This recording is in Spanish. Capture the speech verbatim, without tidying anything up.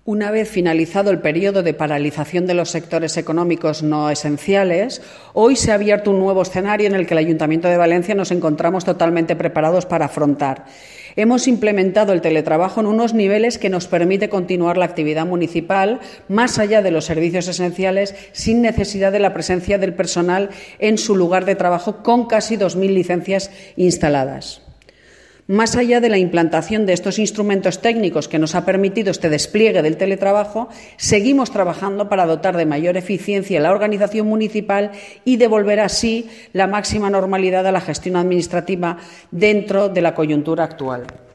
Una vez finalizado el periodo de paralización de los sectores económicos no esenciales, hoy se ha abierto un nuevo escenario en el que el Ayuntamiento de Valencia nos encontramos totalmente preparados para afrontar. Hemos implementado el teletrabajo en unos niveles que nos permite continuar la actividad municipal más allá de los servicios esenciales sin necesidad de la presencia del personal en su lugar de trabajo, con casi dos mil licencias instaladas. Más allá de la implantación de estos instrumentos técnicos que nos ha permitido este despliegue del teletrabajo, seguimos trabajando para dotar de mayor eficiencia la organización municipal y devolver así la máxima normalidad a la gestión administrativa dentro de la coyuntura actual.